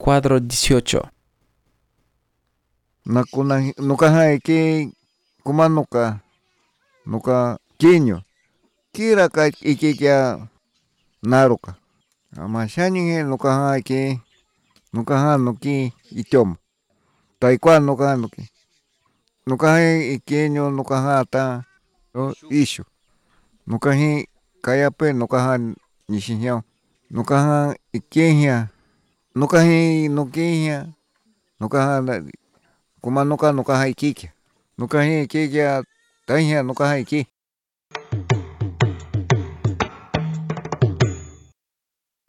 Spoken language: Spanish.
Cuadro 18. Nakuna nukaja iki kumanuka nuka kiño kiraka ikikia naruka amashani nukaja iki nukaja nuki ityom taikua nukaja nuki nukaja ikiño nukaja ta ixo nukaji kayape nukaja nixiño nukaja ikiña nukaji nukiña nukaja kumanuka nukaja ikikia nukaji ikikia taña nukaja iki.